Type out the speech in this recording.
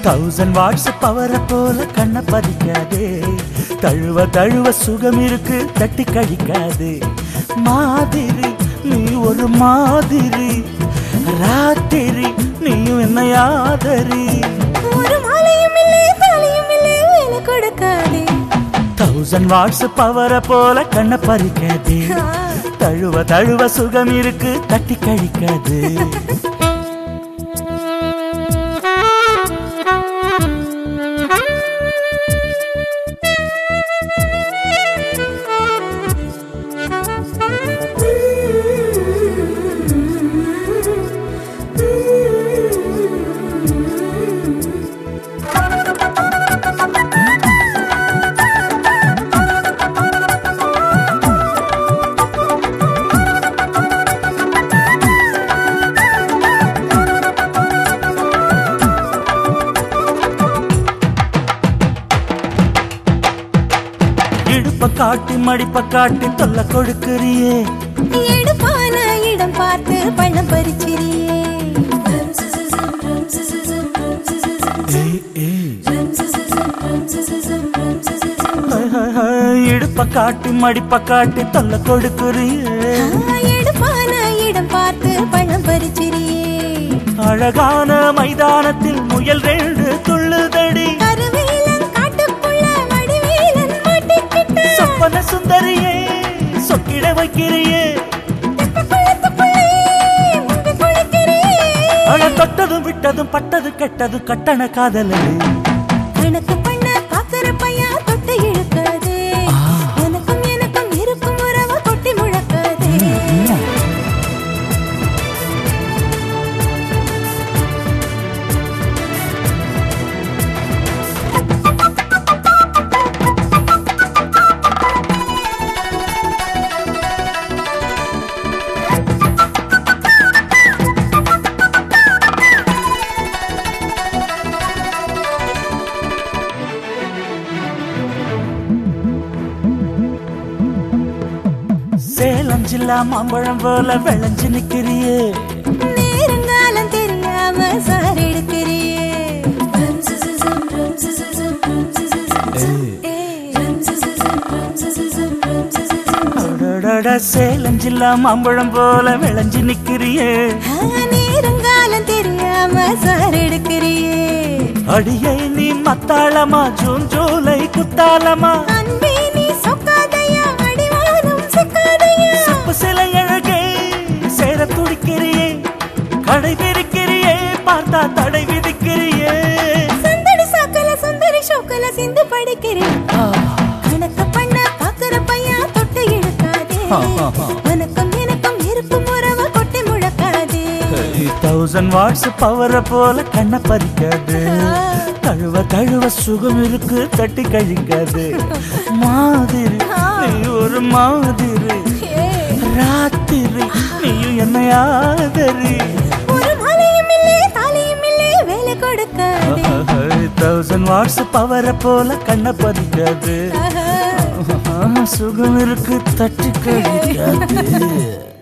1000 watts பவரை போல கண்ண பறிக்காதே. தழுவ தழுவ சுகம் இருக்கு தட்டி கழிக்காதே. மாதிரி நீ ஒரு மாதிரி, ராத்திரி நீயும் என்ன யாதரி. ஒரு மாலையும் இல்லை தாலியும் இல்லை வேலை கொடுக்காதே. 1000 வாட்ஸ் பவரை போல கண்ண பறிக்காதே. தழுவ தழுவ சுகம் இருக்கு தட்டி கழிக்காது. இடுப்ப காட்டி மடிப்ப காட்டி தொல்ல கொடுக்கிறியே. எடுப்பான இடம் பார்த்து பழம் பறிச்சிரியே. இடுப்ப காட்டி மடிப்ப காட்டி தொல்ல கொடுக்கிறியே. எடுப்பான இடம் பார்த்து பழம் பறிச்சிரியே. அழகான மைதானத்தில் முயல் 2 துள்ளுதடி. சொப்பன சுந்தரியே சொக்கிட வைக்கிறியே. அழ தொட்டதும் விட்டதும் பட்டது கெட்டது கட்டண காதலது. எனக்கு பண்ண பாக்குற பையா தொட்டு இழுக்காது. எனக்கும் எனக்கும் இருக்கும் உறவு கொட்டி முழக்காது. சேலம் ஜில்லா மாம்பழம் போல விளைஞ்சு நிக்கிறியே. நேரங்காலம் தெரியாம சார் எடுக்கிறியே. சேலம் ஜில்லா மாம்பழம் போல விளைஞ்சு நிக்கிறியே. நேரங்காலம் தெரியாம சார் எடுக்கிறியே. அடியை நீ மத்தாளமா ஜூன் ஜூலை குத்தாலமா. சிலை அழகே சேர துடிக்கிறியே. கடை விரிக்கிறியே பார்த்தா தடை விதிக்கிறியே. சுந்தரி சாக்கல சுந்தரி ஷோக்கல சிந்து படிக்கிறேன். கணக்கு பண்ண பாக்குற பையா தொட்டு இழுக்காதே. எனக்கும் எனக்கும் இருக்கும் உறவு கொட்டி முழக்காதே. 1000 வாட்ஸ் பவரை போல கண்ண பறிக்காது. தழுவ தழுவ சுகம் இருக்கு தட்டி கழிக்காது. மாதிரி நீ ஒரு மாதிரி, ராத்திரி நீயும் என்ன யாதரி. ஒரு மாலையும் இல்லை தாலியும் இல்லை வேலை கொடுக்காதே. 1000 வாட்ஸ் பவரை போல கண்ண பறிக்காது. சுகம் இருக்கு தட்டி கழிக்காது.